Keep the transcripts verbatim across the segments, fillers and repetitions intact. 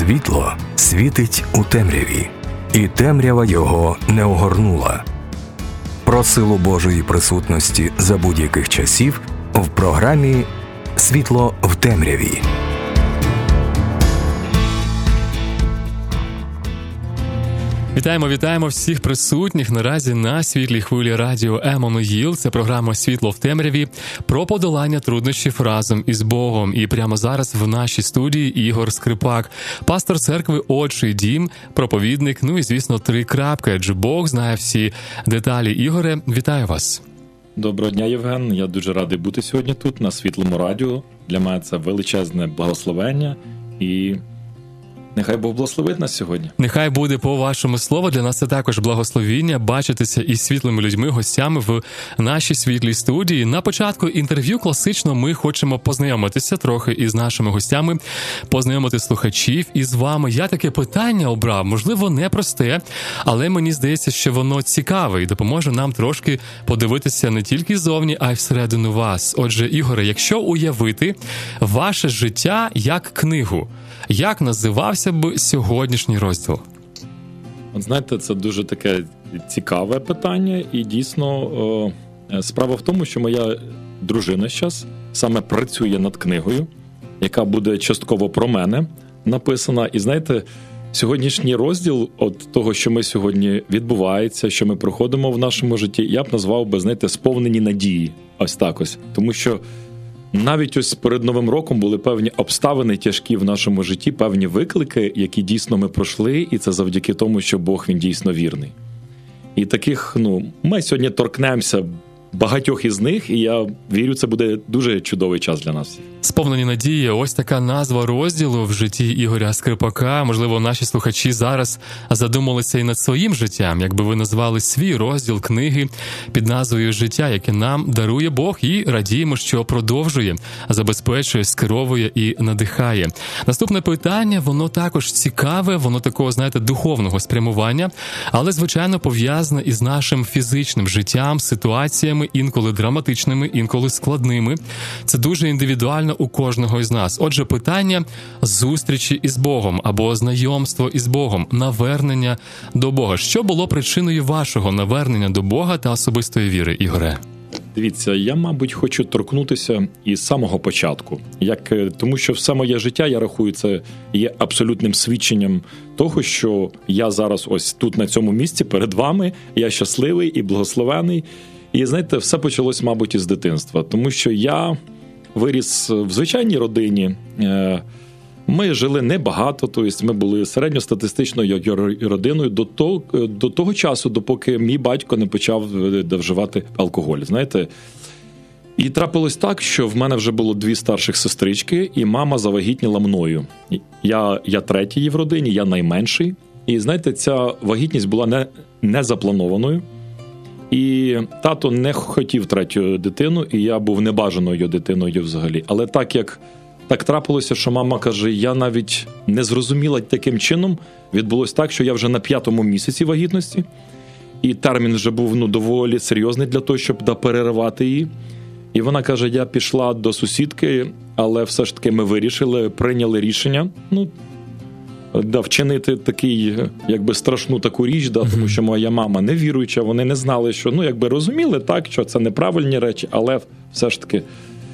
Світло світить у темряві, і темрява його не огорнула. Про силу Божої присутності за будь-яких часів в програмі «Світло в темряві». Вітаємо, вітаємо всіх присутніх наразі на світлій хвилі радіо Еммануїл. Це програма «Світло в темряві» про подолання труднощів разом із Богом. І прямо зараз в нашій студії Ігор Скрипак, пастор церкви «Отчий дім», проповідник, ну і, звісно, три крапки, адже Бог знає всі деталі. Ігоре, вітаю вас. Доброго дня, Євген. Я дуже радий бути сьогодні тут, на Світлому радіо. Для мене це величезне благословення і... Нехай Бог благословить нас сьогодні. Нехай буде по вашому слову. Для нас це також благословіння бачитися із світлими людьми, гостями в нашій світлій студії. На початку інтерв'ю класично ми хочемо познайомитися трохи із нашими гостями, познайомити слухачів із вами. Я таке питання обрав, можливо, непросте, але мені здається, що воно цікаве і допоможе нам трошки подивитися не тільки ззовні, а й всередину вас. Отже, Ігоре, якщо уявити ваше життя як книгу, як називався б сьогоднішній розділ? От знаєте, це дуже таке цікаве питання, і дійсно о, справа в тому, що моя дружина зараз саме працює над книгою, яка буде частково про мене написана. І знаєте, сьогоднішній розділ от того, що ми сьогодні відбувається, що ми проходимо в нашому житті, я б назвав би, знаєте, сповнені надії. Ось так ось. Тому що навіть ось перед Новим роком були певні обставини тяжкі в нашому житті, певні виклики, які дійсно ми пройшли, і це завдяки тому, що Бог, Він дійсно вірний. І таких, ну, ми сьогодні торкнемося багатьох із них, і я вірю, це буде дуже чудовий час для нас. Сповнені надії, ось така назва розділу в житті Ігоря Скрипака. Можливо, наші слухачі зараз задумалися і над своїм життям, якби ви назвали свій розділ книги під назвою «Життя», яке нам дарує Бог, і радіємо, що продовжує, забезпечує, скеровує і надихає. Наступне питання, воно також цікаве, воно такого, знаєте, духовного спрямування, але, звичайно, пов'язане із нашим фізичним життям, ситуаціями, інколи драматичними, інколи складними. Це дуже індивідуально у кожного із нас. Отже, питання зустрічі із Богом або знайомство із Богом, навернення до Бога. Що було причиною вашого навернення до Бога та особистої віри, Ігоре? Дивіться, я, мабуть, хочу торкнутися із самого початку. Як, тому що все моє життя, я рахую, це є абсолютним свідченням того, що я зараз ось тут, на цьому місці, перед вами, я щасливий і благословений. І, знаєте, все почалось, мабуть, із дитинства. Тому що я виріс в звичайній родині. Ми жили небагато, тобто ми були середньостатистичною родиною до того, до того часу, допоки мій батько не почав вживати алкоголь, знаєте. І трапилось так, що в мене вже було дві старших сестрички, і мама завагітніла мною. Я, я третій в родині, я найменший. І, знаєте, ця вагітність була не, не запланованою. І тато не хотів третю дитину, і я був небажаною дитиною взагалі. Але так як так трапилося, що мама каже, я навіть не зрозуміла таким чином, відбулось так, що я вже на п'ятому місяці вагітності, і термін вже був ну, доволі серйозний для того, щоб да, переривати її. І вона каже, я пішла до сусідки, але все ж таки ми вирішили, прийняли рішення, ну, да, вчинити такий, якби страшну таку річ, да, тому що моя мама не віруюча, вони не знали, що, ну, якби розуміли так, що це неправильні речі, але все ж таки.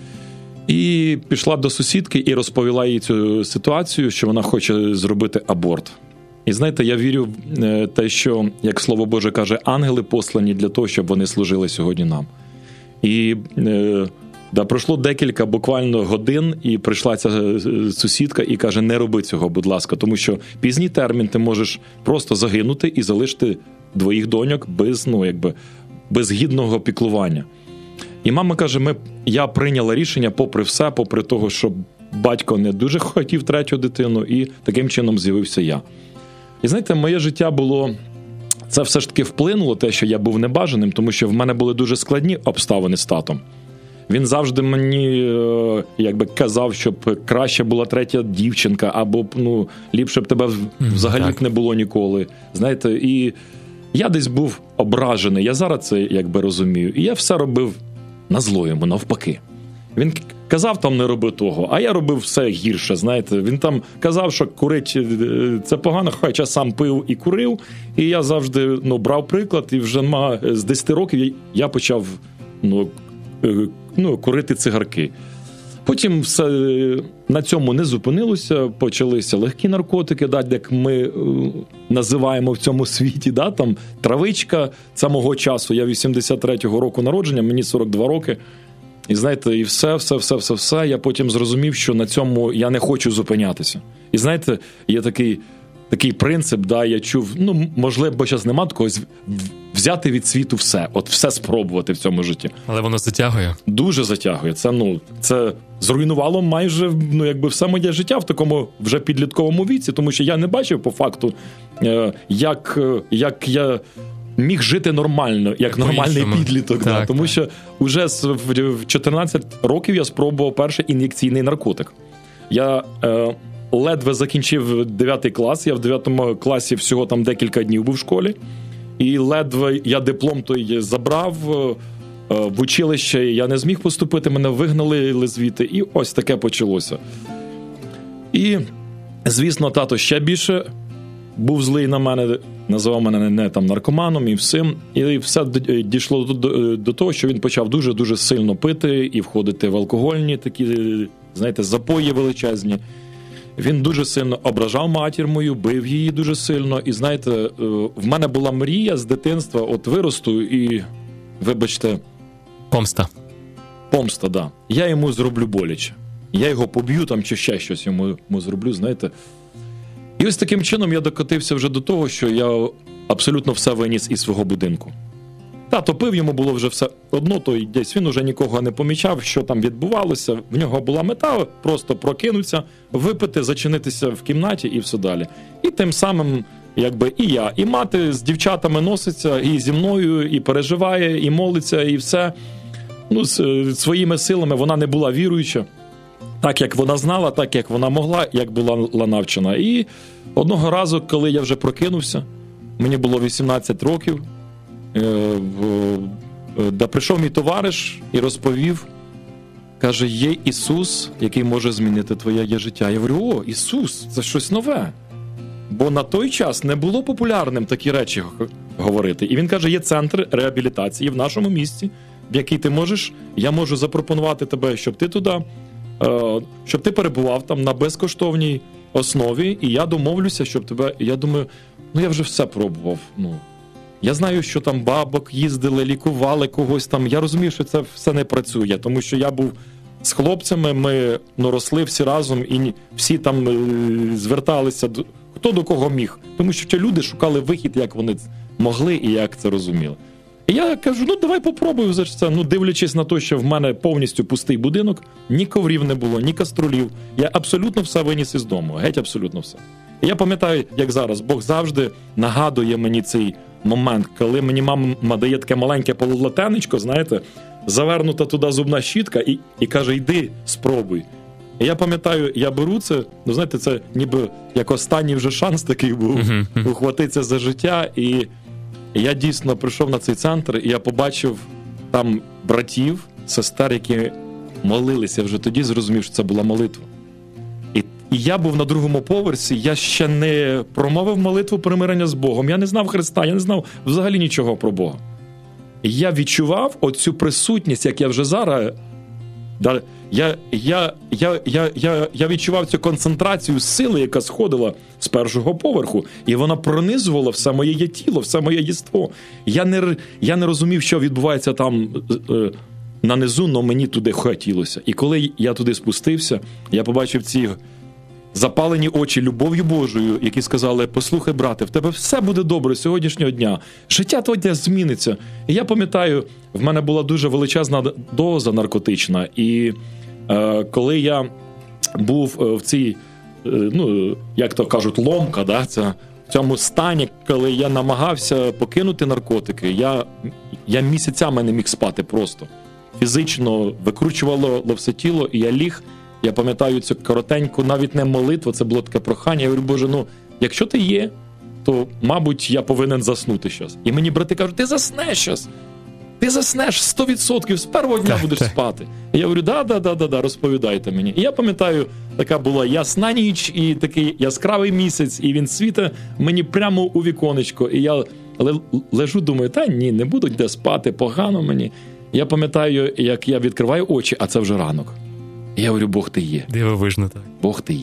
І пішла до сусідки і розповіла їй цю ситуацію, що вона хоче зробити аборт. І знаєте, я вірю в те, що, як Слово Боже каже, ангели послані для того, щоб вони служили сьогодні нам. І да, пройшло декілька буквально годин, і прийшла ця сусідка і каже, не роби цього, будь ласка, тому що пізній термін ти можеш просто загинути і залишити двоїх доньок без, ну, якби, без гідного піклування. І мама каже, ми, я прийняла рішення попри все, попри того, що батько не дуже хотів третю дитину, і таким чином з'явився я. І знаєте, моє життя було, це все ж таки вплинуло, те, що я був небажаним, тому що в мене були дуже складні обставини з татом. Він завжди мені, якби, казав, щоб краще була третя дівчинка, або, ну, ліпше б тебе взагалі б не було ніколи. Знаєте, і я десь був ображений, я зараз це, якби, розумію. І я все робив на зло йому, навпаки. Він казав там не роби того, а я робив все гірше, знаєте. Він там казав, що курить це погано, хоча сам пив і курив. І я завжди, ну, брав приклад, і вже ма, з десяти років я почав, ну, ну, курити цигарки. Потім все на цьому не зупинилося, почалися легкі наркотики, да, як ми е, називаємо в цьому світі, да, там травичка, це мого часу, я вісімдесят третього року народження, мені сорок два роки. І знаєте, і все, все, все, все, все, я потім зрозумів, що на цьому я не хочу зупинятися. І знаєте, є такий, такий принцип, да, я чув, ну, можливо, бо зараз нема такого, взяти від світу все, от все спробувати в цьому житті. Але воно затягує. Дуже затягує. Це, ну, це зруйнувало майже, ну, якби все моє життя в такому вже підлітковому віці, тому що я не бачив по факту, як, як я міг жити нормально, як нормальний підліток. Так, да, тому так. що вже в чотирнадцять років я спробував перший ін'єкційний наркотик. Я е, ледве закінчив дев'ятий клас, я в дев'ятому класі всього там декілька днів був в школі, і ледве я диплом той забрав, е, в училище я не зміг поступити, мене вигнали звідти, і ось таке почалося. І, звісно, тато ще більше був злий на мене, називав мене не там наркоманом і всім. І все дійшло до, до, до того, що він почав дуже-дуже сильно пити і входити в алкогольні такі, знаєте, запої величезні. Він дуже сильно ображав матір мою, бив її дуже сильно. І, знаєте, в мене була мрія з дитинства, от виросту і, вибачте... Помста. Помста, да. Я йому зроблю боляче. Я його поб'ю там чи ще щось йому, йому зроблю, знаєте. І ось таким чином я докотився вже до того, що я абсолютно все виніс із свого будинку. Тато пив, йому було вже все одно, то десь він уже нікого не помічав, що там відбувалося. В нього була мета просто прокинутися, випити, зачинитися в кімнаті і все далі. І тим самим, якби і я, і мати з дівчатами носиться, і зі мною, і переживає, і молиться, і все. Ну, своїми силами вона не була віруюча. Так, як вона знала, так, як вона могла, як була навчена. І одного разу, коли я вже прокинувся, мені було вісімнадцять років, де прийшов мій товариш і розповів, каже, є Ісус, який може змінити твоє життя. Я говорю, о, Ісус, це щось нове. Бо на той час не було популярним такі речі говорити. І він каже, є центр реабілітації в нашому місті, в який ти можеш, я можу запропонувати тебе, щоб ти туди, щоб ти перебував там на безкоштовній основі, і я домовлюся, щоб тебе... І я думаю, ну я вже все пробував, ну... Я знаю, що там бабок їздили, лікували когось там. Я розумію, що це все не працює, тому що я був з хлопцями, ми ну, росли всі разом, і всі там е, зверталися, до, хто до кого міг. Тому що ті люди шукали вихід, як вони могли і як це розуміли. І я кажу, ну давай попробую за це. Ну, дивлячись на те, що в мене повністю пустий будинок, ні коврів не було, ні каструлів. Я абсолютно все виніс із дому, геть абсолютно все. І я пам'ятаю, як зараз, Бог завжди нагадує мені цей момент, коли мені мама дає таке маленьке полотенечко, знаєте, завернута туди зубна щітка і, і каже, йди, спробуй. І я пам'ятаю, я беру це, ну знаєте, це ніби як останній вже шанс такий був, uh-huh. ухватитися за життя. І я дійсно прийшов на цей центр, і я побачив там братів, сестер, які молилися. Вже тоді зрозумів, що це була молитва. І я був на другому поверсі, я ще не промовив молитву примирення з Богом, я не знав Христа, я не знав взагалі нічого про Бога. І я відчував оцю присутність, як я вже зараз, я, я, я, я, я, я, я відчував цю концентрацію сили, яка сходила з першого поверху, і вона пронизувала все моє є тіло, все моє єство. Я не, я не розумів, що відбувається там е, нанизу, але мені туди хотілося. І коли я туди спустився, я побачив ці запалені очі любов'ю Божою, які сказали, послухай, брате, в тебе все буде добре сьогоднішнього дня, життя твоє зміниться. І я пам'ятаю, в мене була дуже величезна доза наркотична, і е, коли я був в цій, е, ну, як то кажуть, ломка, да, це, в цьому стані, коли я намагався покинути наркотики, я, я місяцями не міг спати просто. Фізично викручувало все тіло, і я ліг. Я пам'ятаю цю коротеньку, навіть не молитву, це було таке прохання. Я говорю, Боже, ну, якщо ти є, то, мабуть, я повинен заснути щось. І мені брати кажуть, ти заснеш щось. ти заснеш сто відсотків, з першого дня будеш спати. І я говорю, да, да, да, да, да, розповідайте мені. І я пам'ятаю, така була ясна ніч і такий яскравий місяць, і він світить мені прямо у віконечко. І я лежу, думаю, та ні, не буду де спати, погано мені. Я пам'ятаю, як я відкриваю очі, а це вже ранок. І я говорю, Бог ти є. Дивовижно, так. Бог ти є.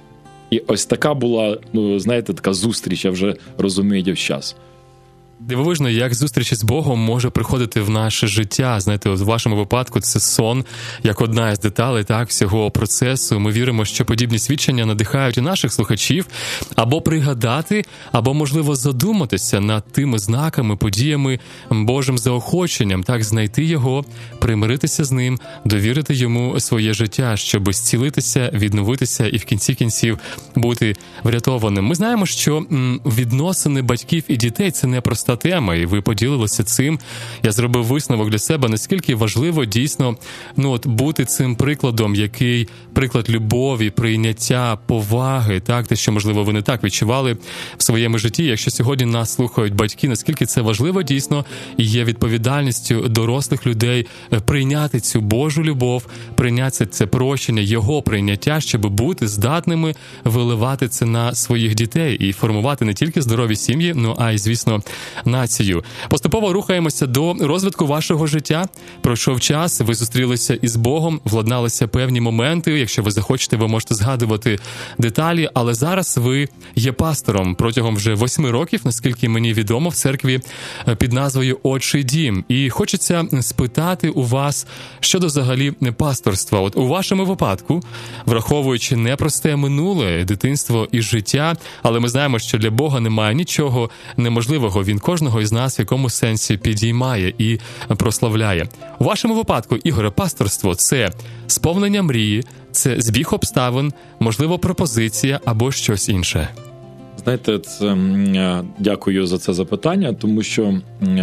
І ось така була, ну, знаєте, така зустріч, я вже розумію час. Дивовижно, як зустріч з Богом може приходити в наше життя. Знаєте, в вашому випадку це сон, як одна із деталей, так, всього процесу. Ми віримо, що подібні свідчення надихають і наших слухачів або пригадати, або, можливо, задуматися над тими знаками, подіями, Божим заохоченням, так, знайти його, примиритися з ним, довірити йому своє життя, щоб зцілитися, відновитися і в кінці кінців бути врятованим. Ми знаємо, що м, відносини батьків і дітей – це не проста тема, і ви поділилися цим. Я зробив висновок для себе, наскільки важливо дійсно, ну, от, бути цим прикладом, який приклад любові, прийняття, поваги, так, те, що, можливо, ви не так відчували в своєму житті. Якщо сьогодні нас слухають батьки, наскільки це важливо дійсно, і є відповідальністю дорослих людей прийняти цю Божу любов, прийняти це прощення, його прийняття, щоб бути здатними виливати це на своїх дітей і формувати не тільки здорові сім'ї, ну, а й, звісно, націю. Поступово рухаємося до розвитку вашого життя. Пройшов час, ви зустрілися із Богом, владналися певні моменти. Якщо ви захочете, ви можете згадувати деталі. Але зараз ви є пастором протягом вже восьми років, наскільки мені відомо, в церкві під назвою «Отчий дім». І хочеться спитати у вас щодо взагалі пасторства. От у вашому випадку, враховуючи непросте минуле, дитинство і життя, але ми знаємо, що для Бога немає нічого неможливого. Він кожного із нас в якому сенсі підіймає і прославляє. У вашому випадку, Ігоре, пасторство – це сповнення мрії, це збіг обставин, можливо, пропозиція або щось інше? Знаєте, це, дякую за це запитання, тому що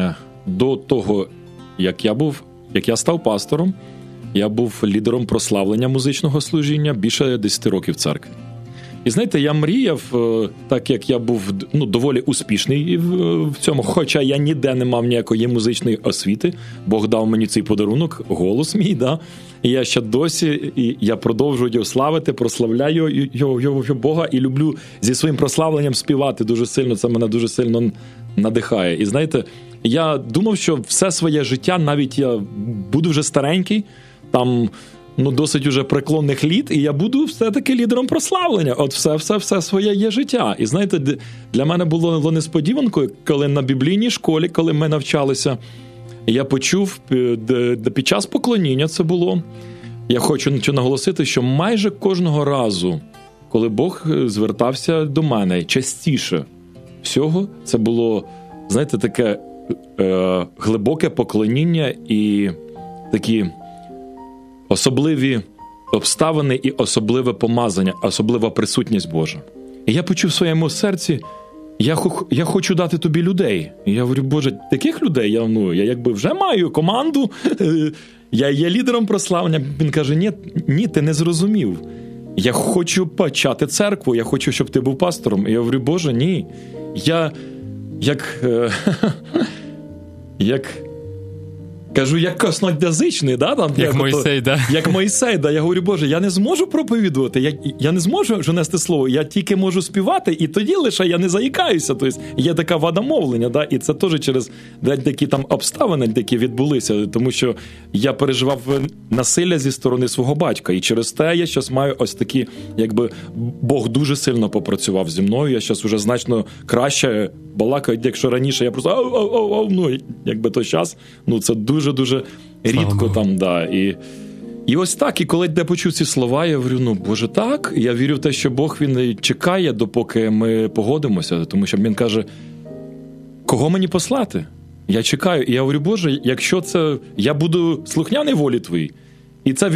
до того, як я був, як я став пастором, я був лідером прославлення музичного служіння більше десять років в церкві. І знаєте, я мріяв, так як я був, ну, доволі успішний в цьому, хоча я ніде не мав ніякої музичної освіти. Бог дав мені цей подарунок, голос мій, да? І я ще досі, і я продовжую його славити, прославляю його, його, його Бога і люблю зі своїм прославленням співати дуже сильно, це мене дуже сильно надихає. І знаєте, я думав, що все своє життя, навіть я буду вже старенький, там, ну, досить уже преклонних літ, і я буду все-таки лідером прославлення. От все-все-все своє є життя. І знаєте, для мене було несподіванкою, коли на біблійній школі, коли ми навчалися, я почув, під час поклоніння це було, я хочу наголосити, що майже кожного разу, коли Бог звертався до мене, частіше всього, це було, знаєте, таке е, глибоке поклоніння і такі особливі обставини і особливе помазання, особлива присутність Божа. І я почув в своєму серці, я, я хочу дати тобі людей. І я говорю, Боже, таких людей? Я, ну, я якби вже маю команду, я є лідером прославлення. Він каже, ні, ні, ти не зрозумів. Я хочу почати церкву, я хочу, щоб ти був пастором. І я говорю, Боже, ні. Я, як, як, кажу, як косноязичний, да, там, як, як Мойсей, да? Як Мойсей, да. Я говорю, Боже, я не зможу проповідувати, я, я не зможу нести слово, я тільки можу співати, і тоді лише я не заїкаюся. Тобто є така вада мовлення, да, і це теж через такі там обставини, які відбулися, тому що я переживав насилля зі сторони свого батька, і через те я зараз маю ось такі, якби Бог дуже сильно попрацював зі мною, я зараз вже значно краще балакаю, якщо раніше я просто ау, ау, ау, ау, ну, якби той час, ну, це дуже-дуже рідко там, да, і, і ось так, і коли я почув ці слова, я говорю, ну, Боже, так, я вірю в те, що Бог, Він чекає, допоки ми погодимося, тому що Він каже, кого мені послати? Я чекаю, і я говорю, Боже, якщо це, я буду слухняний волі Твоїй, і це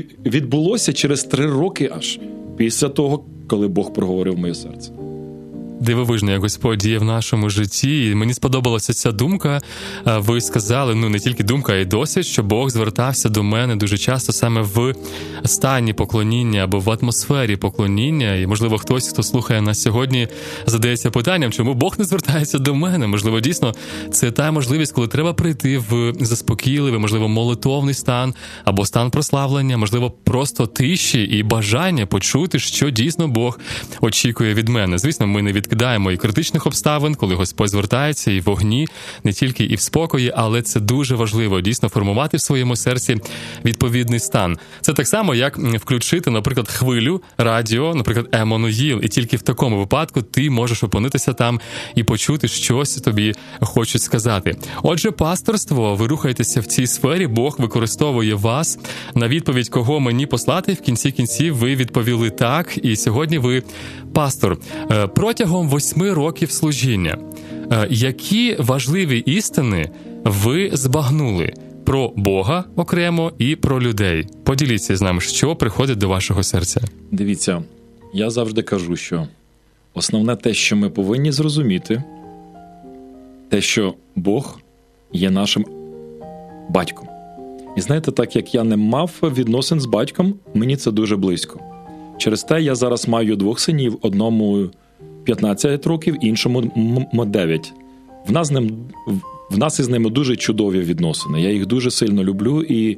відбулося через три роки аж, після того, коли Бог проговорив моє серце. дивовижно, як Господь діє в нашому житті. І мені сподобалася ця думка. Ви сказали, ну не тільки думка, а й досвід, що Бог звертався до мене дуже часто саме в стані поклоніння або в атмосфері поклоніння. І, можливо, хтось, хто слухає нас сьогодні, задається питанням, чому Бог не звертається до мене? Можливо, дійсно, це та можливість, коли треба прийти в заспокійливий, можливо, молитовний стан або стан прославлення, можливо, просто тиші і бажання почути, що дійсно Бог очікує від мене. Звісно, ми не відкидаємо і критичних обставин, коли Господь звертається і в вогні, не тільки і в спокої, але це дуже важливо, дійсно, формувати в своєму серці відповідний стан. Це так само, як включити, наприклад, хвилю радіо, наприклад, Еммануїл, і тільки в такому випадку ти можеш опинитися там і почути щось тобі хочуть сказати. Отже, пасторство, ви рухаєтеся в цій сфері, Бог використовує вас. На відповідь, кого мені послати, в кінці кінців ви відповіли так, і сьогодні ви пастор. Протягом восьми років служіння, які важливі істини ви збагнули про Бога окремо і про людей? Поділіться з нами, що приходить до вашого серця. Дивіться, я завжди кажу, що основне те, що ми повинні зрозуміти, те, що Бог є нашим батьком. І знаєте, так як я не мав відносин з батьком, мені це дуже близько. Через те я зараз маю двох синів, одному п'ятнадцять років, іншому дев'ять. В нас з ним, в нас із ними дуже чудові відносини. Я їх дуже сильно люблю, і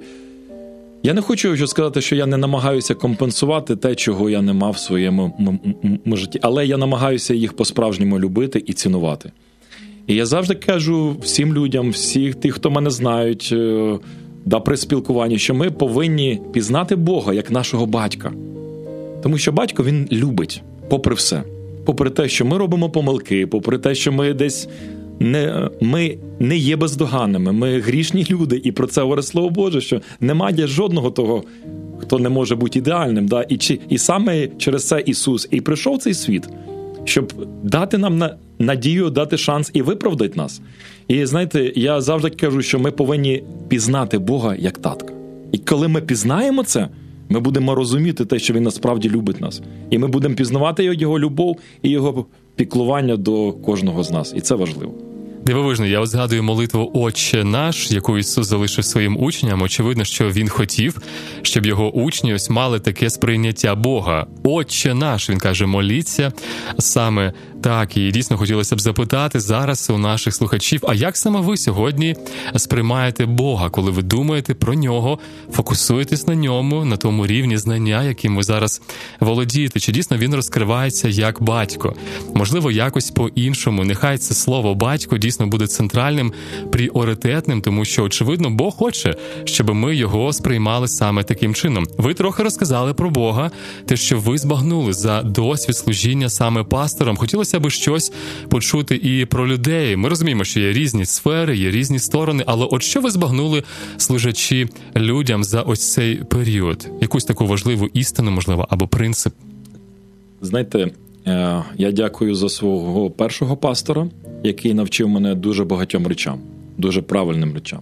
я не хочу сказати, що я не намагаюся компенсувати те, чого я не мав в своєму м- м- житті, але я намагаюся їх по-справжньому любити і цінувати. І я завжди кажу всім людям, всіх тих, хто мене знають, да, при спілкуванні, що ми повинні пізнати Бога як нашого батька. Тому що батько, він любить, попри все. Попри те, що ми робимо помилки, попри те, що ми десь не, ми не є бездоганними, ми грішні люди, і про це говорить Слово Боже, що немає жодного того, хто не може бути ідеальним. Да? І, чи, і саме через це Ісус і прийшов в цей світ, щоб дати нам на, надію, дати шанс і виправдати нас. І знаєте, я завжди кажу, що ми повинні пізнати Бога як татка. І коли ми пізнаємо це, ми будемо розуміти те, що Він насправді любить нас. І ми будемо пізнавати Його любов і Його піклування до кожного з нас. І це важливо. Дивовижно, я от згадую молитву «Отче наш», яку Ісус залишив своїм учням. Очевидно, що Він хотів, щоб Його учні ось мали таке сприйняття Бога. «Отче наш», Він каже, моліться саме так. І дійсно хотілося б запитати зараз у наших слухачів, а як саме ви сьогодні сприймаєте Бога, коли ви думаєте про Нього, фокусуєтесь на Ньому, на тому рівні знання, яким ви зараз володієте? Чи дійсно Він розкривається як батько? Можливо, якось по-іншому. Нехай це слово «батько» дійсно буде центральним, пріоритетним, тому що, очевидно, Бог хоче, щоб ми Його сприймали саме таким чином. Ви трохи розказали про Бога, те, що ви збагнули за досвід служіння саме пастором. Хотілося б щось почути і про людей. Ми розуміємо, що є різні сфери, є різні сторони, але от що ви збагнули, служачі людям, за ось цей період? Якусь таку важливу істину, можливо, або принцип? Знаєте, я дякую за свого першого пастора, який навчив мене дуже багатьом речам, дуже правильним речам.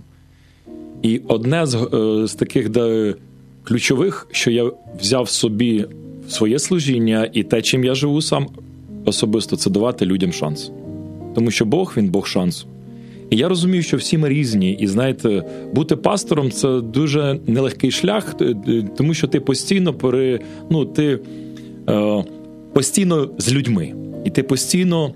І одне з, з таких де, ключових, що я взяв собі в своє служіння і те, чим я живу сам особисто, це давати людям шанс. Тому що Бог, Він Бог шансу. І я розумію, що всі ми різні. І, знаєте, бути пастором – це дуже нелегкий шлях, тому що ти постійно, пере, ну, ти, е, постійно з людьми. І ти постійно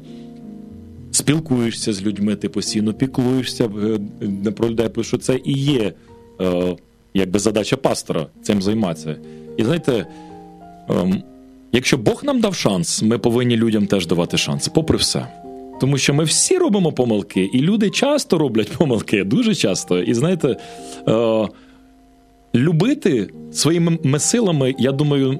спілкуєшся з людьми, ти постійно піклуєшся про людей, тому що це і є е, якби задача пастора цим займатися. І знаєте, е, якщо Бог нам дав шанс, ми повинні людям теж давати шанс, попри все. Тому що ми всі робимо помилки, і люди часто роблять помилки, дуже часто. І знаєте, е, любити своїми силами, я думаю,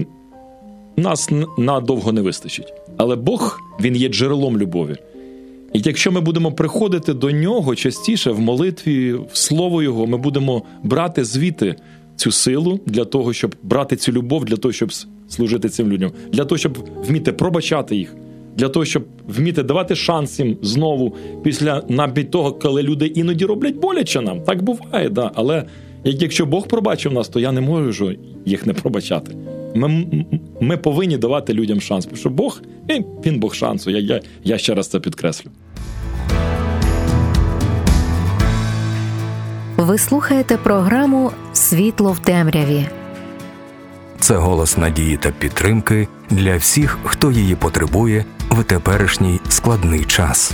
нас надовго не вистачить. Але Бог, Він є джерелом любові. І якщо ми будемо приходити до Нього частіше в молитві, в Слово Його, ми будемо брати звідти цю силу для того, щоб брати цю любов, для того, щоб служити цим людям, для того, щоб вміти пробачати їх, для того, щоб вміти давати шанс їм знову після навіть того, коли люди іноді роблять боляче нам. Так буває, да. Але якщо Бог пробачив нас, то я не можу їх не пробачати. Ми, ми повинні давати людям шанс, тому що Бог, він Бог шансу. Я, я, я ще раз це підкреслю. Ви слухаєте програму «Світло в темряві». Це голос надії та підтримки для всіх, хто її потребує в теперішній складний час.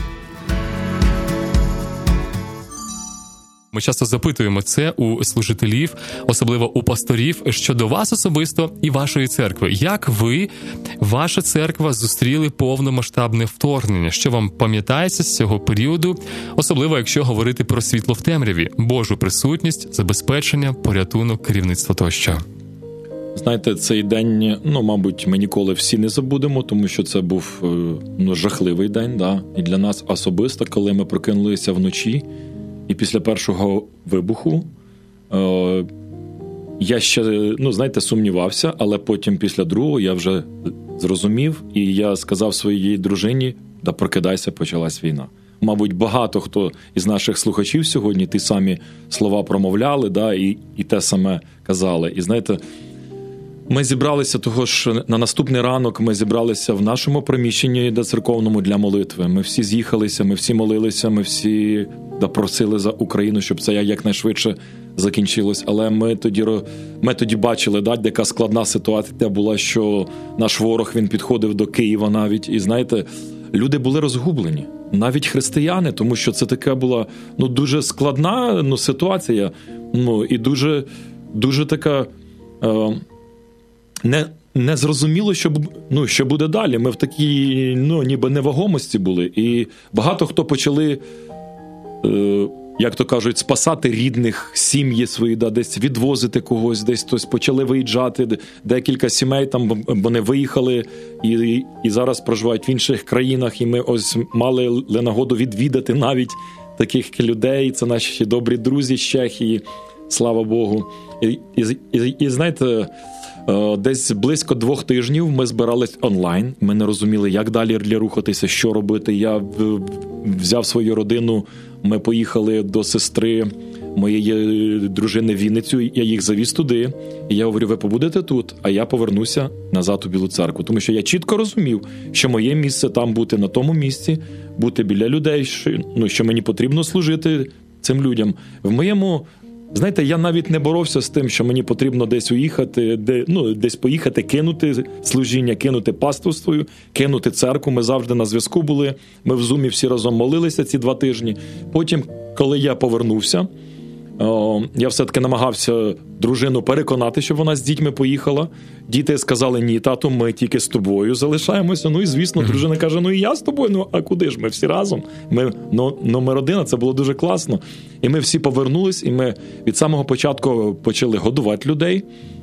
Ми часто запитуємо це у служителів, особливо у пасторів, щодо вас особисто і вашої церкви. Як ви, ваша церква, зустріли повномасштабне вторгнення? Що вам пам'ятається з цього періоду? Особливо, якщо говорити про світло в темряві, Божу присутність, забезпечення, порятунок, керівництво тощо. Знаєте, цей день, ну, мабуть, ми ніколи всі не забудемо, тому що це був, ну, жахливий день, да? І для нас особисто, коли ми прокинулися вночі, і після першого вибуху е, я ще, ну, знаєте, сумнівався, але потім після другого я вже зрозумів, і я сказав своїй дружині: да прокидайся, почалась війна. Мабуть, багато хто із наших слухачів сьогодні ті самі слова промовляли, да, і, і те саме казали. І знаєте, ми зібралися того ж на наступний ранок, ми зібралися в нашому приміщенні доцерковному для молитви. Ми всі з'їхалися, ми всі молилися, ми всі да, просили за Україну, щоб це якнайшвидше закінчилось. Але ми тоді, ми тоді бачили, да, яка складна ситуація була, що наш ворог, він підходив до Києва навіть. І знаєте, люди були розгублені. Навіть християни, тому що це така була, ну, дуже складна, ну, ситуація. Ну, і дуже, дуже така... Е- Не, не зрозуміло, що, ну, що буде далі. Ми в такій, ну, ніби невагомості були. І багато хто почали, е, як то кажуть, спасати рідних, сім'ї свої, да, десь відвозити когось, десь хтось почали виїжджати. Декілька сімей там, вони виїхали і, і зараз проживають в інших країнах. І ми ось мали нагоду відвідати навіть таких людей. Це наші добрі друзі з Чехії, слава Богу. І, і, і, і знаєте... Десь близько двох тижнів ми збирались онлайн. Ми не розуміли, як далі рухатися, що робити. Я взяв свою родину, ми поїхали до сестри моєї дружини в Вінницю, я їх завіз туди. І я говорю: ви побудете тут, а я повернуся назад у Білу Церкву. Тому що я чітко розумів, що моє місце там бути на тому місці, бути біля людей, що, ну, що мені потрібно служити цим людям. В моєму... Знаєте, я навіть не боровся з тим, що мені потрібно десь уїхати, де, ну, десь поїхати, кинути служіння, кинути паству свою, кинути церкву. Ми завжди на зв'язку були. Ми в Зумі всі разом молилися ці два тижні. Потім, коли я повернувся, о, я все-таки намагався дружину переконати, щоб вона з дітьми поїхала. Діти сказали: ні, тату, ми тільки з тобою залишаємося. Ну і, звісно, дружина каже: ну і я з тобою, ну а куди ж, ми всі разом. Ми, ну, номер один, це було дуже класно. І ми всі повернулись, і ми від самого початку почали годувати людей.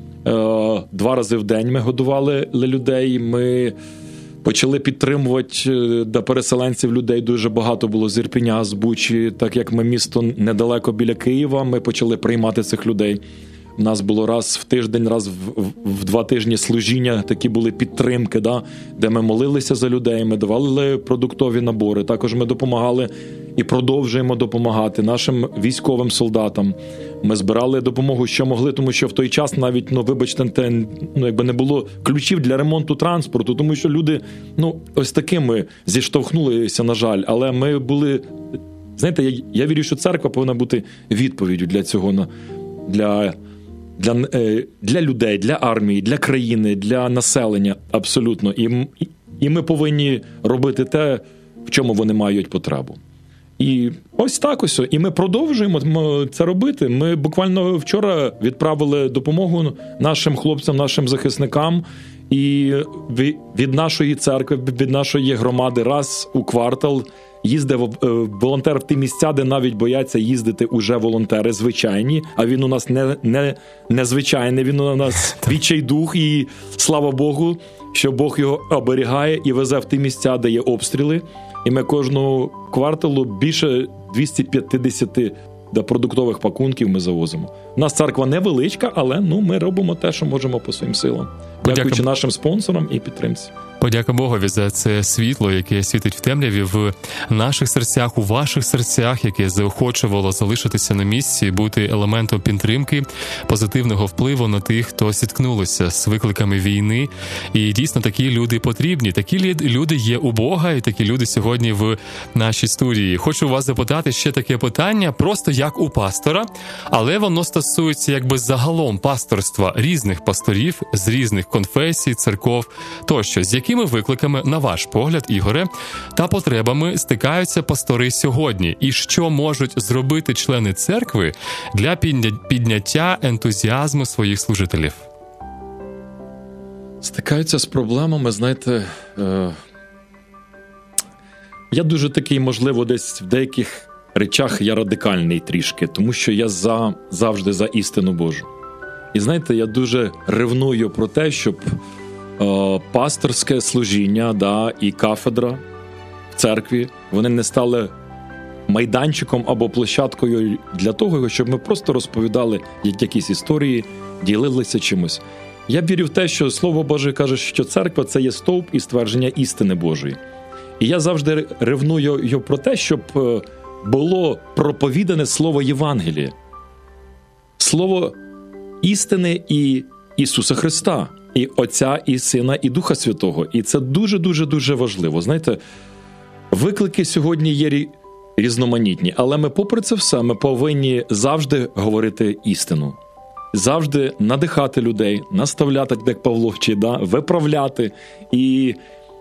Два рази в день ми годували людей, ми почали підтримувати до переселенців людей. Дуже багато було з Ірпеня, з Бучі, так як ми місто недалеко біля Києва, ми почали приймати цих людей. У нас було раз в тиждень, раз в, в, в два тижні служіння, такі були підтримки, да, де ми молилися за людей, ми давали продуктові набори, також ми допомагали і продовжуємо допомагати нашим військовим солдатам. Ми збирали допомогу, що могли, тому що в той час навіть, ну, вибачте, те, ну, якби не було ключів для ремонту транспорту, тому що люди, ну, ось такими зіштовхнулися, на жаль, але ми були, знаєте, я, я вірю, що церква повинна бути відповіддю для цього, для... Для, для людей, для армії, для країни, для населення, абсолютно. І, і ми повинні робити те, в чому вони мають потребу. І ось так ось. І ми продовжуємо це робити. Ми буквально вчора відправили допомогу нашим хлопцям, нашим захисникам. І від нашої церкви, від нашої громади раз у квартал їздив волонтер в ті місця, де навіть бояться їздити уже волонтери звичайні, а він у нас не, не, не звичайний, він у нас відчайдух, і слава Богу, що Бог його оберігає і везе в ті місця, де є обстріли. І ми кожного кварталу більше двісті п'ятдесят до продуктових пакунків ми завозимо. У нас церква невеличка, але, ну, ми робимо те, що можемо по своїм силам. Дякуючи нашим спонсорам і підтримці. Подяка Богові за це світло, яке світить в темряві в наших серцях, у ваших серцях, яке заохочувало залишитися на місці, бути елементом підтримки, позитивного впливу на тих, хто зіткнулися з викликами війни. І дійсно такі люди потрібні. Такі люди є у Бога, і такі люди сьогодні в нашій студії. Хочу вас запитати ще таке питання, просто як у пастора, але воно стосується якби загалом пасторства різних пасторів з різних конфесій, церков тощо. З якими викликами, на ваш погляд, Ігоре, та потребами стикаються пастори сьогодні? І що можуть зробити члени церкви для підняття ентузіазму своїх служителів? Стикаються з проблемами, знаєте, е... я дуже такий, можливо, десь в деяких речах я радикальний трішки, тому що я за, завжди за істину Божу. І знаєте, я дуже ревную про те, щоб е, пасторське служіння, да, і кафедра в церкві, вони не стали майданчиком або площадкою для того, щоб ми просто розповідали якісь історії, ділилися чимось. Я вірю в те, що Слово Боже каже, що церква – це є стовп і ствердження істини Божої. І я завжди ревную про те, щоб було проповідане Слово Євангелія. Слово істини і Ісуса Христа, і Отця, і Сина, і Духа Святого. І це дуже-дуже-дуже важливо. Знаєте, виклики сьогодні є різноманітні, але ми попри це все, ми повинні завжди говорити істину. Завжди надихати людей, наставляти, як Павло вчить, да? Виправляти і,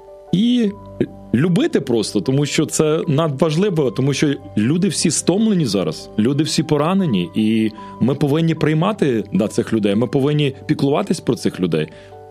і любити просто, тому що це надважливо, тому що люди всі стомлені зараз, люди всі поранені, і ми повинні приймати да, цих людей, ми повинні піклуватись про цих людей.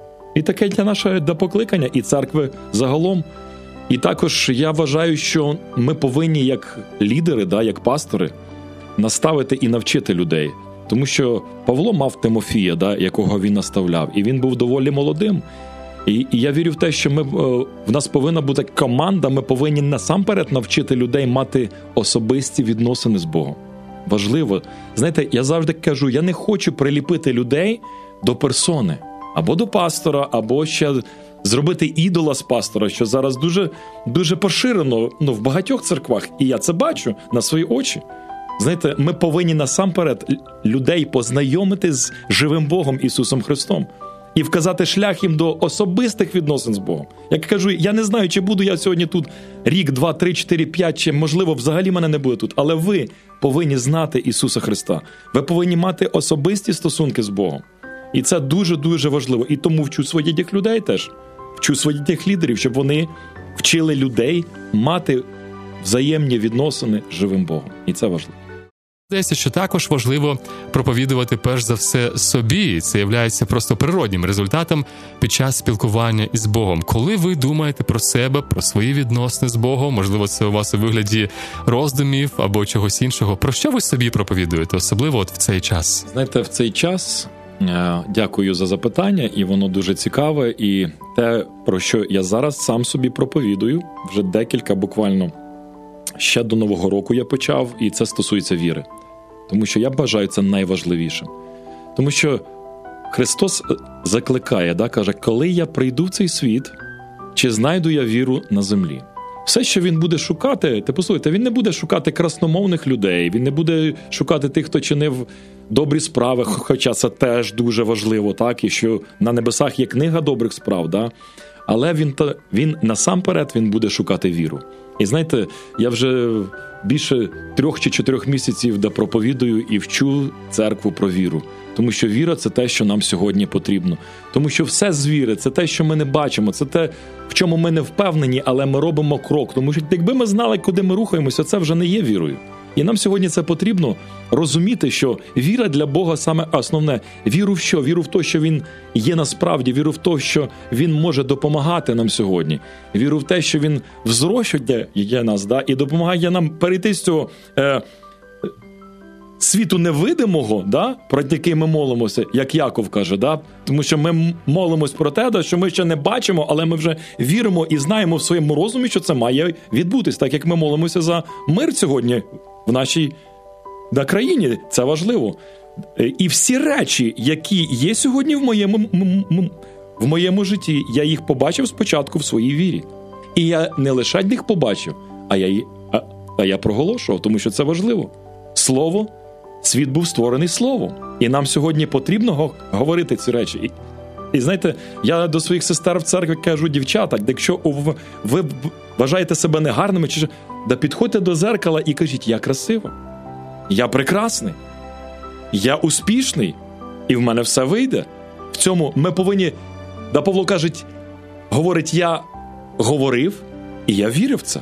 І таке для нашого да, покликання, і церкви загалом. І також я вважаю, що ми повинні, як лідери, да, як пастори, наставити і навчити людей. Тому що Павло мав Тимофія, да, якого він наставляв, і він був доволі молодим. І, і я вірю в те, що ми, в нас повинна бути команда, ми повинні насамперед навчити людей мати особисті відносини з Богом. Важливо. Знаєте, я завжди кажу, я не хочу приліпити людей до персони, або до пастора, або ще зробити ідола з пастора, що зараз дуже, дуже поширено ну, в багатьох церквах, і я це бачу на свої очі. Знаєте, ми повинні насамперед людей познайомити з живим Богом Ісусом Христом і вказати шлях їм до особистих відносин з Богом. Як кажу, я не знаю, чи буду я сьогодні тут рік, два, три, чотири, п'ять, чи, можливо, взагалі мене не буде тут, але ви повинні знати Ісуса Христа. Ви повинні мати особисті стосунки з Богом. І це дуже-дуже важливо. І тому вчу своїх людей теж, вчу своїх лідерів, щоб вони вчили людей мати взаємні відносини з живим Богом. І це важливо. Здається, що також важливо проповідувати перш за все собі. Це є просто природнім результатом під час спілкування із Богом. Коли ви думаєте про себе, про свої відносини з Богом, можливо, це у вас у вигляді роздумів або чогось іншого, про що ви собі проповідуєте, особливо от в цей час? Знаєте, в цей час, дякую за запитання, і воно дуже цікаве, і те, про що я зараз сам собі проповідую, вже декілька буквально, ще до Нового року я почав, і це стосується віри. Тому що я вважаю це найважливішим. Тому що Христос закликає, да, каже, коли я прийду в цей світ, чи знайду я віру на землі? Все, що він буде шукати, ти послухайте, він не буде шукати красномовних людей, він не буде шукати тих, хто чинив добрі справи, хоча це теж дуже важливо, так, і що на небесах є книга добрих справ, да? Але він, він насамперед він буде шукати віру. І знаєте, я вже більше трьох чи чотирьох місяців де проповідую і вчу церкву про віру. Тому що віра – це те, що нам сьогодні потрібно. Тому що все з віри – це те, що ми не бачимо, це те, в чому ми не впевнені, але ми робимо крок. Тому що якби ми знали, куди ми рухаємося, це вже не є вірою. І нам сьогодні це потрібно розуміти, що віра для Бога саме основне. Віру в що? Віру в те, що Він є насправді. Віру в те, що Він може допомагати нам сьогодні. Віру в те, що Він взрощує нас, да? І допомагає нам перейти з цього е, світу невидимого, да? Про який ми молимося, як Яков каже. Да? Тому що ми молимось про те, да, що ми ще не бачимо, але ми вже віримо і знаємо в своєму розумі, що це має відбутись. Так як ми молимося за мир сьогодні в нашій на країні, це важливо. І всі речі, які є сьогодні в моєму в моєму житті, я їх побачив спочатку в своїй вірі. І я не лише їх побачив, а я, а, а я проголошував, тому що це важливо. Слово, світ був створений словом. І нам сьогодні потрібно говорити ці речі. І, і знаєте, я до своїх сестер в церкві кажу: дівчата, якщо ви вважаєте себе негарними, чи да підходьте до зеркала і кажіть: я красива, я прекрасний, я успішний, і в мене все вийде. В цьому ми повинні, да Павло каже, говорить: я говорив, і я вірив в це.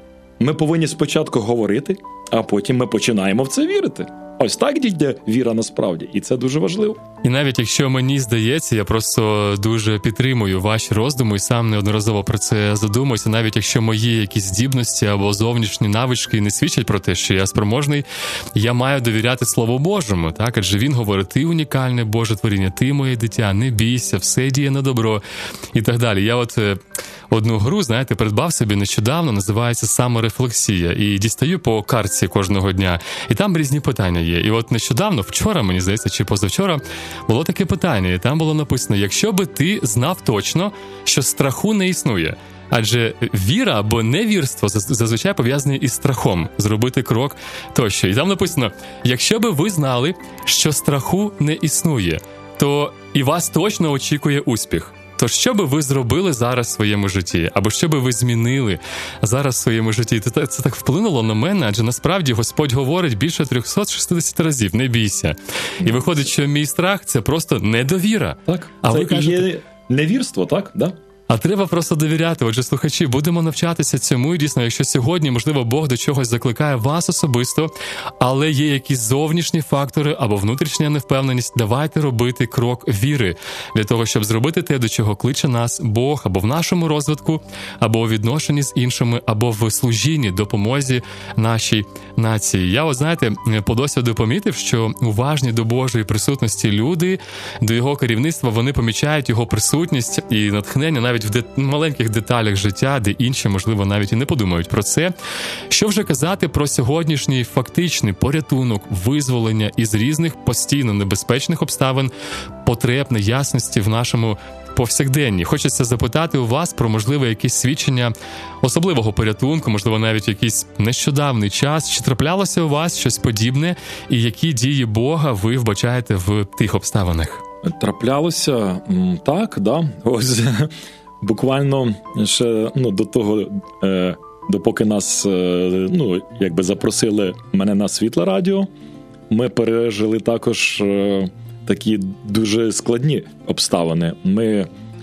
Ми повинні спочатку говорити, а потім ми починаємо в це вірити. Ось так дійде віра насправді, і це дуже важливо. І навіть якщо мені здається, я просто дуже підтримую ваші роздуми і сам неодноразово про це задумуюся, навіть якщо мої якісь здібності або зовнішні навички не свідчать про те, що я спроможний, я маю довіряти Слову Божому, так? Адже він говорить: ти унікальне Боже творіння, ти моє дитя, не бійся, все діє на добро і так далі. Я от одну гру, знаєте, придбав собі нещодавно, називається «Саморефлексія», і дістаю по картці кожного дня, і там різні питання є. І от нещодавно, вчора, мені здається, чи позавчора, було таке питання, і там було написано: якщо би ти знав точно, що страху не існує, адже віра або невірство зазвичай пов'язані із страхом, зробити крок тощо. І там написано: якщо би ви знали, що страху не існує, то і вас точно очікує успіх. То що би ви зробили зараз в своєму житті? Або що би ви змінили зараз в своєму житті? Це, це так вплинуло на мене, адже насправді Господь говорить більше триста шістдесят разів: не бійся. І виходить, що мій страх – це просто недовіра. Так, а це ви кажете, є невірство, так? Да? А треба просто довіряти. Отже, слухачі, будемо навчатися цьому. І дійсно, якщо сьогодні, можливо, Бог до чогось закликає вас особисто, але є якісь зовнішні фактори або внутрішня невпевненість, давайте робити крок віри для того, щоб зробити те, до чого кличе нас Бог, або в нашому розвитку, або у відношенні з іншими, або в служінні, допомозі нашій нації. Я, от знаєте, по досвіду помітив, що уважні до Божої присутності люди, до його керівництва, вони помічають його присутність і натхнення навіть в дет... маленьких деталях життя, де інші, можливо, навіть і не подумають про це. Що вже казати про сьогоднішній фактичний порятунок, визволення із різних постійно небезпечних обставин, потреб, неясності в нашому повсякденні. Хочеться запитати у вас про, можливо, якісь свідчення особливого порятунку, можливо, навіть якийсь нещодавний час. Чи траплялося у вас щось подібне, і які дії Бога ви вбачаєте в тих обставинах? Траплялося, так, да. Ось буквально ще, ну, до того, е, допоки нас, е, ну, якби запросили мене на Світле радіо, ми пережили також е, такі дуже складні обставини. Ми,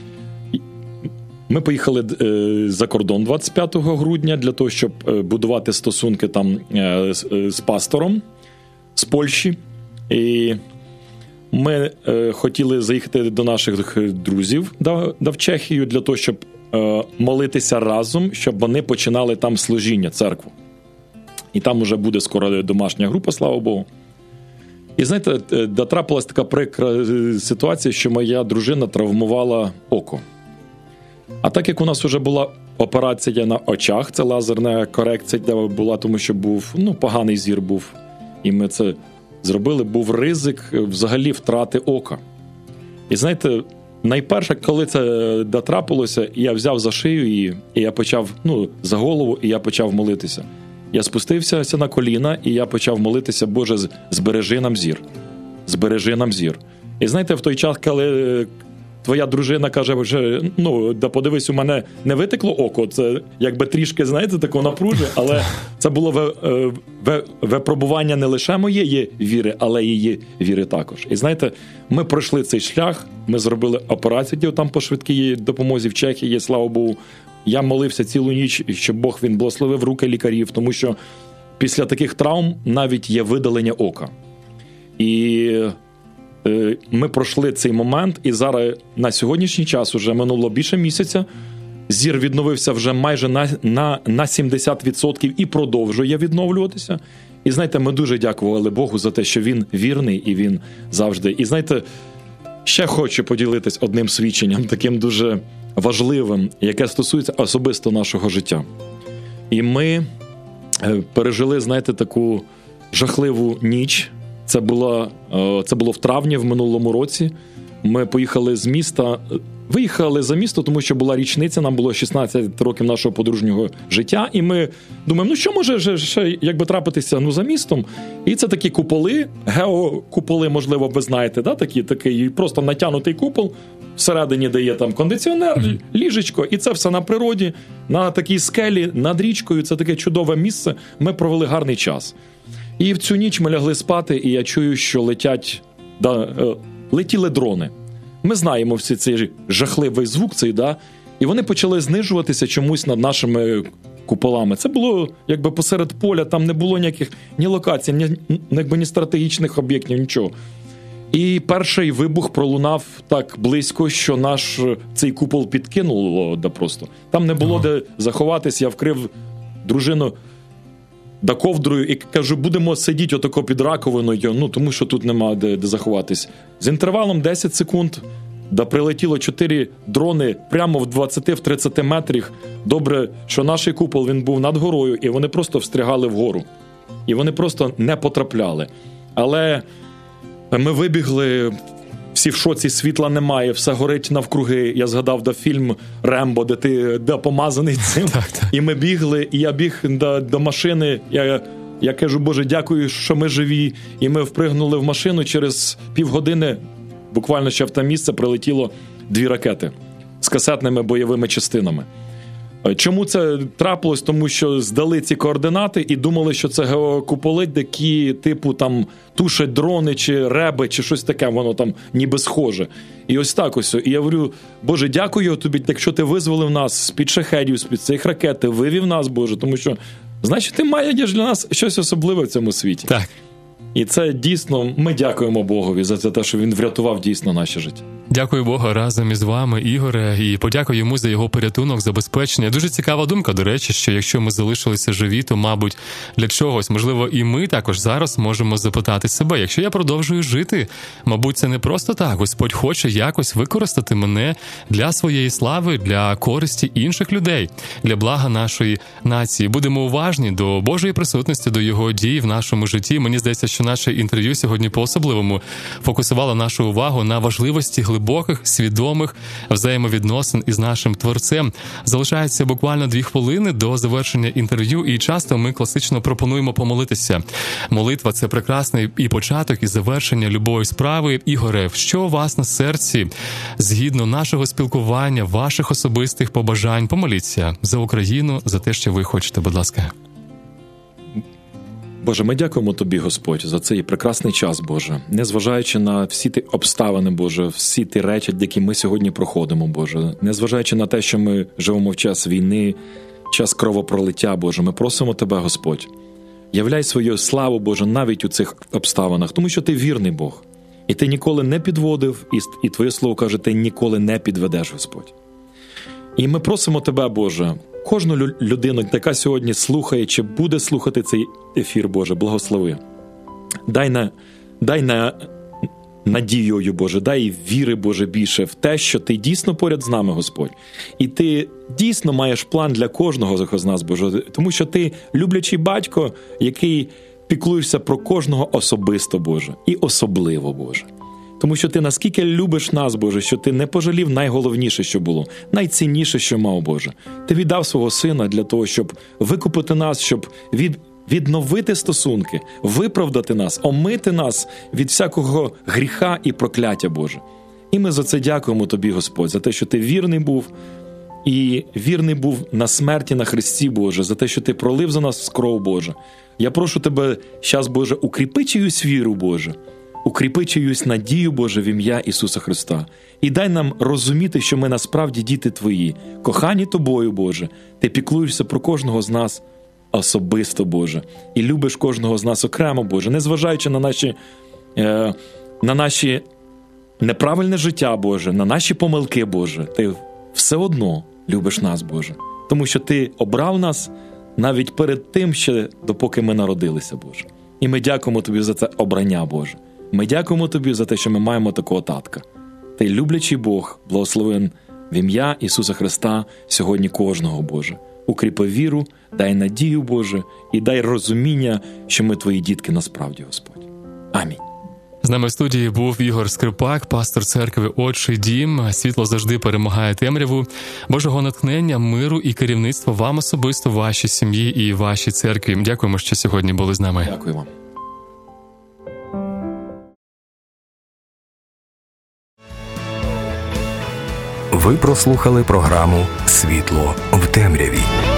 ми поїхали е, за кордон двадцять п'ятого грудня для того, щоб будувати стосунки там е, з, з пастором з Польщі. І ми е, хотіли заїхати до наших друзів да, да, в Чехію для того, щоб е, молитися разом, щоб вони починали там служіння, церкву. І там уже буде скоро домашня група, слава Богу. І знаєте, дотрапилась така прикра ситуація, що моя дружина травмувала око. А так як у нас вже була операція на очах, це лазерна корекція була, тому що був, ну, поганий зір був, і ми це зробили, був ризик взагалі втрати ока. І знаєте, найперше, коли це дотрапилося, я взяв за шию її, і я почав, ну, за голову, і я почав молитися. Я спустився на коліна, і я почав молитися: Боже, збережи нам зір. Збережи нам зір. І знаєте, в той час, коли твоя дружина каже: вже, ну, да подивись, у мене не витекло око, це якби трішки, знаєте, тако напружує, але це було випробування не лише моєї віри, але й її віри також. І знаєте, ми пройшли цей шлях, ми зробили операцію там по швидкій допомозі в Чехії, слава Богу. Я молився цілу ніч, щоб Бог, він благословив руки лікарів, тому що після таких травм навіть є видалення ока. І е, ми пройшли цей момент, і зараз на сьогоднішній час, уже минуло більше місяця, зір відновився вже майже на, на, на сімдесят відсотків і продовжує відновлюватися. І знаєте, ми дуже дякували Богу за те, що він вірний і він завжди. І знаєте, ще хочу поділитись одним свідченням, таким дуже важливим, яке стосується особисто нашого життя. І ми пережили, знаєте, таку жахливу ніч. Це було, це було в травні в минулому році. ми поїхали з міста, виїхали за місто, тому що була річниця, нам було шістнадцять років нашого подружнього життя, і ми думаємо, ну що може ще якби трапитися ну, за містом? І це такі куполи, геокуполи, можливо, ви знаєте, да? Такі, такий просто натягнутий купол, всередині дає там кондиціонер, mm-hmm. ліжечко, і це все на природі, на такій скелі, над річкою, це таке чудове місце, ми провели гарний час. І в цю ніч ми лягли спати, і я чую, що летять, да, летіли дрони. Ми знаємо всі цей жахливий звук цей, да, і вони почали знижуватися чомусь над нашими куполами. Це було якби посеред поля, там не було ніяких ні локацій, ні, якби, ні стратегічних об'єктів, нічого. І перший вибух пролунав так близько, що наш цей купол підкинуло да просто. Там не було ага. де заховатись, я вкрив дружину да ковдрою і кажу, будемо сидіти отако під раковиною, ну тому що тут нема де, де заховатись. З інтервалом десять секунд да прилетіло чотири дрони прямо в двадцять-тридцять метрів. Добре, що наш купол, він був над горою, і вони просто встрягали вгору. І вони просто не потрапляли. Але ми вибігли, всі в шоці, світла немає, все горить навкруги. Я згадав да, фільм «Рембо», де ти да, помазаний цим. Так, так. І ми бігли, і я біг до, до машини. Я, я кажу, Боже, дякую, що ми живі. І ми впригнули в машину. Через півгодини, буквально ще в те місце, прилетіло дві ракети з касетними бойовими частинами. Чому це трапилось? Тому що здали ці координати і думали, що це геокуполи, які типу там тушать дрони чи реби, чи щось таке, воно там ніби схоже. І ось так ось. І я говорю, Боже, дякую тобі, якщо ти визволив нас з-під шахедів, з-під цих ракет, ти вивів нас, Боже, тому що, значить, ти маєш для нас щось особливе в цьому світі. Так. І це дійсно, ми дякуємо Богові за те, що Він врятував дійсно наше життя. Дякую Богу разом із вами, Ігоре, і подякую йому за його порятунок, забезпечення. Дуже цікава думка, до речі, що якщо ми залишилися живі, то, мабуть, для чогось, можливо, і ми також зараз можемо запитати себе, якщо я продовжую жити, мабуть, це не просто так. Господь хоче якось використати мене для своєї слави, для користі інших людей, для блага нашої нації. Будемо уважні до Божої присутності, до його дій в нашому житті. Мені здається, що наше інтерв'ю сьогодні по-особливому фокусувало нашу увагу на важливості глибоких, свідомих взаємовідносин із нашим Творцем. Залишається буквально дві хвилини до завершення інтерв'ю, і часто ми класично пропонуємо помолитися. Молитва – це прекрасний і початок, і завершення любої справи. Ігоре, що у вас на серці згідно нашого спілкування, ваших особистих побажань? Помоліться за Україну, за те, що ви хочете, будь ласка. Боже, ми дякуємо Тобі, Господь, за цей прекрасний час, Боже. Незважаючи на всі ті обставини, Боже, всі ті речі, які ми сьогодні проходимо, Боже. Незважаючи на те, що ми живемо в час війни, час кровопролиття, Боже, ми просимо Тебе, Господь. Являй свою славу, Боже, навіть у цих обставинах, тому що Ти вірний Бог. І Ти ніколи не підводив, і Твоє Слово каже, Ти ніколи не підведеш, Господь. І ми просимо Тебе, Боже, кожну людину, яка сьогодні слухає чи буде слухати цей ефір, Боже, благослови. Дай на, дай на надією, Боже, дай віри, Боже, більше в те, що Ти дійсно поряд з нами, Господь. І Ти дійсно маєш план для кожного з нас, Боже, тому що Ти люблячий батько, який піклуєшся про кожного особисто, Боже, і особливо, Боже. Тому що Ти наскільки любиш нас, Боже, що Ти не пожалів найголовніше, що було, найцінніше, що мав, Боже. Ти віддав свого Сина для того, щоб викупити нас, щоб від, відновити стосунки, виправдати нас, омити нас від всякого гріха і прокляття, Боже. І ми за це дякуємо Тобі, Господь, за те, що Ти вірний був, і вірний був на смерті на хресті, Боже, за те, що Ти пролив за нас кров, Боже. Я прошу Тебе щас, Боже, укріпи чиюсь віру, Боже. Укріпи чиюсь надію, Боже, в ім'я Ісуса Христа. І дай нам розуміти, що ми насправді діти Твої, кохані Тобою, Боже. Ти піклуєшся про кожного з нас особисто, Боже. І любиш кожного з нас окремо, Боже. Незважаючи на наші, е, на наші неправильне життя, Боже, на наші помилки, Боже. Ти все одно любиш нас, Боже. Тому що Ти обрав нас навіть перед тим, ще допоки ми народилися, Боже. І ми дякуємо Тобі за це обрання, Боже. Ми дякуємо Тобі за те, що ми маємо такого татка. Ти люблячий Бог, благословен в ім'я Ісуса Христа сьогодні кожного, Боже. Укріпи віру, дай надію, Боже, і дай розуміння, що ми Твої дітки насправді, Господь. Амінь. З нами в студії був Ігор Скрипак, пастор церкви «Отчий дім». Світло завжди перемагає темряву. Божого натхнення, миру і керівництва вам особисто, вашій сім'ї і вашій церкві. Дякуємо, що сьогодні були з нами. Дякую вам. Ви прослухали програму «Світло в темряві».